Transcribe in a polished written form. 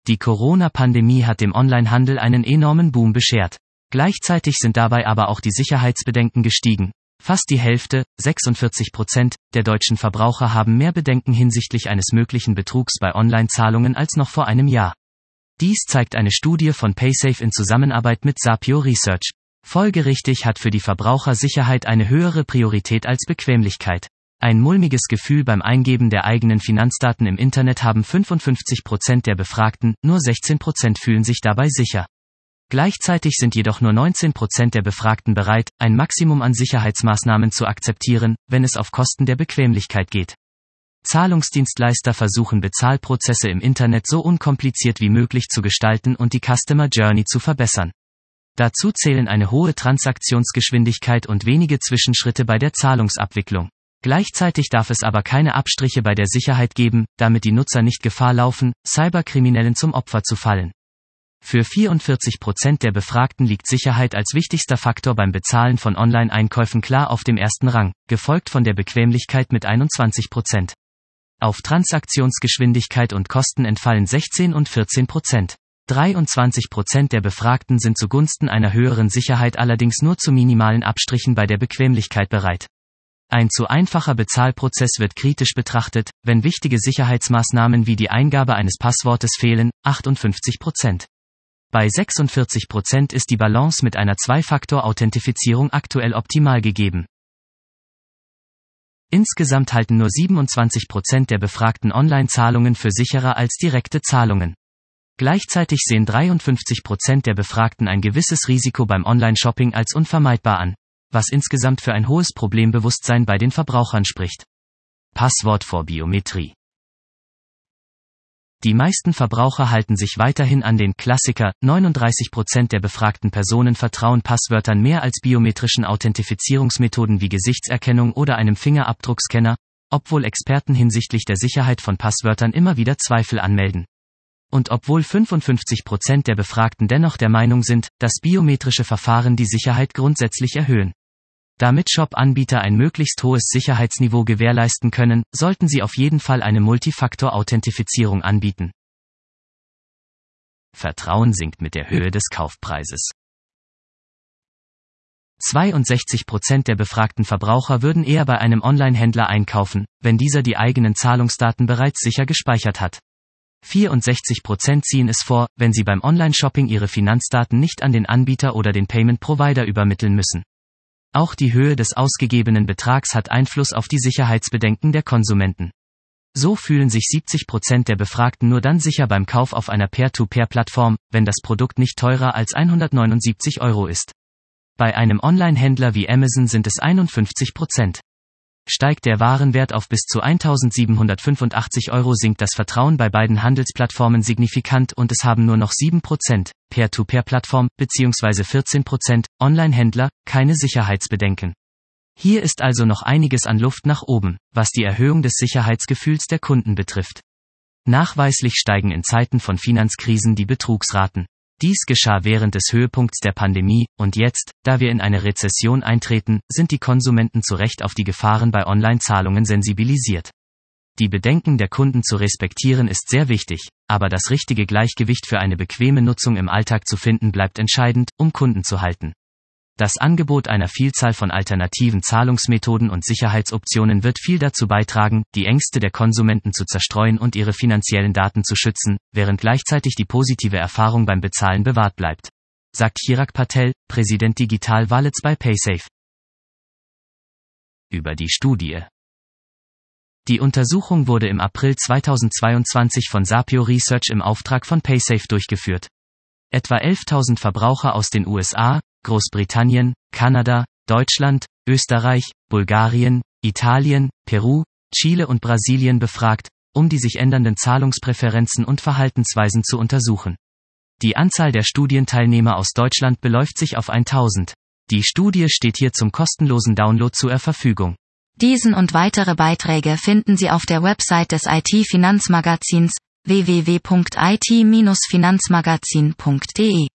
Die Corona-Pandemie hat dem Onlinehandel einen enormen Boom beschert. Gleichzeitig sind dabei aber auch die Sicherheitsbedenken gestiegen. Fast die Hälfte, 46%, der deutschen Verbraucher haben mehr Bedenken hinsichtlich eines möglichen Betrugs bei Online-Zahlungen als noch vor einem Jahr. Dies zeigt eine Studie von Paysafe in Zusammenarbeit mit Sapio Research. Folgerichtig hat für die Verbraucher Sicherheit eine höhere Priorität als Bequemlichkeit. Ein mulmiges Gefühl beim Eingeben der eigenen Finanzdaten im Internet haben 55% der Befragten, nur 16% fühlen sich dabei sicher. Gleichzeitig sind jedoch nur 19% der Befragten bereit, ein Maximum an Sicherheitsmaßnahmen zu akzeptieren, wenn es auf Kosten der Bequemlichkeit geht. Zahlungsdienstleister versuchen Bezahlprozesse im Internet so unkompliziert wie möglich zu gestalten und die Customer Journey zu verbessern. Dazu zählen eine hohe Transaktionsgeschwindigkeit und wenige Zwischenschritte bei der Zahlungsabwicklung. Gleichzeitig darf es aber keine Abstriche bei der Sicherheit geben, damit die Nutzer nicht Gefahr laufen, Cyberkriminellen zum Opfer zu fallen. Für 44% der Befragten liegt Sicherheit als wichtigster Faktor beim Bezahlen von Online-Einkäufen klar auf dem ersten Rang, gefolgt von der Bequemlichkeit mit 21%. Auf Transaktionsgeschwindigkeit und Kosten entfallen 16 und 14%. 23% der Befragten sind zugunsten einer höheren Sicherheit allerdings nur zu minimalen Abstrichen bei der Bequemlichkeit bereit. Ein zu einfacher Bezahlprozess wird kritisch betrachtet, wenn wichtige Sicherheitsmaßnahmen wie die Eingabe eines Passwortes fehlen, 58%. Bei 46% ist die Balance mit einer Zwei-Faktor-Authentifizierung aktuell optimal gegeben. Insgesamt halten nur 27% der Befragten Online-Zahlungen für sicherer als direkte Zahlungen. Gleichzeitig sehen 53% der Befragten ein gewisses Risiko beim Online-Shopping als unvermeidbar an, was insgesamt für ein hohes Problembewusstsein bei den Verbrauchern spricht. Passwort vor Biometrie. Die meisten Verbraucher halten sich weiterhin an den Klassiker, 39% der befragten Personen vertrauen Passwörtern mehr als biometrischen Authentifizierungsmethoden wie Gesichtserkennung oder einem Fingerabdruckscanner, obwohl Experten hinsichtlich der Sicherheit von Passwörtern immer wieder Zweifel anmelden. Und obwohl 55% der Befragten dennoch der Meinung sind, dass biometrische Verfahren die Sicherheit grundsätzlich erhöhen. Damit Shop-Anbieter ein möglichst hohes Sicherheitsniveau gewährleisten können, sollten sie auf jeden Fall eine Multifaktor-Authentifizierung anbieten. Vertrauen sinkt mit der Höhe des Kaufpreises. 62% der befragten Verbraucher würden eher bei einem Online-Händler einkaufen, wenn dieser die eigenen Zahlungsdaten bereits sicher gespeichert hat. 64% ziehen es vor, wenn sie beim Online-Shopping ihre Finanzdaten nicht an den Anbieter oder den Payment-Provider übermitteln müssen. Auch die Höhe des ausgegebenen Betrags hat Einfluss auf die Sicherheitsbedenken der Konsumenten. So fühlen sich 70% der Befragten nur dann sicher beim Kauf auf einer Peer-to-Peer-Plattform, wenn das Produkt nicht teurer als 179 € ist. Bei einem Online-Händler wie Amazon sind es 51%. Steigt der Warenwert auf bis zu 1.785 €, sinkt das Vertrauen bei beiden Handelsplattformen signifikant und es haben nur noch 7%, Peer-to-Peer-Plattform, bzw. 14%, Online-Händler, keine Sicherheitsbedenken. Hier ist also noch einiges an Luft nach oben, was die Erhöhung des Sicherheitsgefühls der Kunden betrifft. Nachweislich steigen in Zeiten von Finanzkrisen die Betrugsraten. Dies geschah während des Höhepunkts der Pandemie, und jetzt, da wir in eine Rezession eintreten, sind die Konsumenten zu Recht auf die Gefahren bei Online-Zahlungen sensibilisiert. Die Bedenken der Kunden zu respektieren ist sehr wichtig, aber das richtige Gleichgewicht für eine bequeme Nutzung im Alltag zu finden bleibt entscheidend, um Kunden zu halten. Das Angebot einer Vielzahl von alternativen Zahlungsmethoden und Sicherheitsoptionen wird viel dazu beitragen, die Ängste der Konsumenten zu zerstreuen und ihre finanziellen Daten zu schützen, während gleichzeitig die positive Erfahrung beim Bezahlen bewahrt bleibt, sagt Chirag Patel, Präsident Digital Wallets bei Paysafe. Über die Studie. Die Untersuchung wurde im April 2022 von Sapio Research im Auftrag von Paysafe durchgeführt. Etwa 11.000 Verbraucher aus den USA, Großbritannien, Kanada, Deutschland, Österreich, Bulgarien, Italien, Peru, Chile und Brasilien befragt, um die sich ändernden Zahlungspräferenzen und Verhaltensweisen zu untersuchen. Die Anzahl der Studienteilnehmer aus Deutschland beläuft sich auf 1.000. Die Studie steht hier zum kostenlosen Download zur Verfügung. Diesen und weitere Beiträge finden Sie auf der Website des IT-Finanzmagazins www.it-finanzmagazin.de.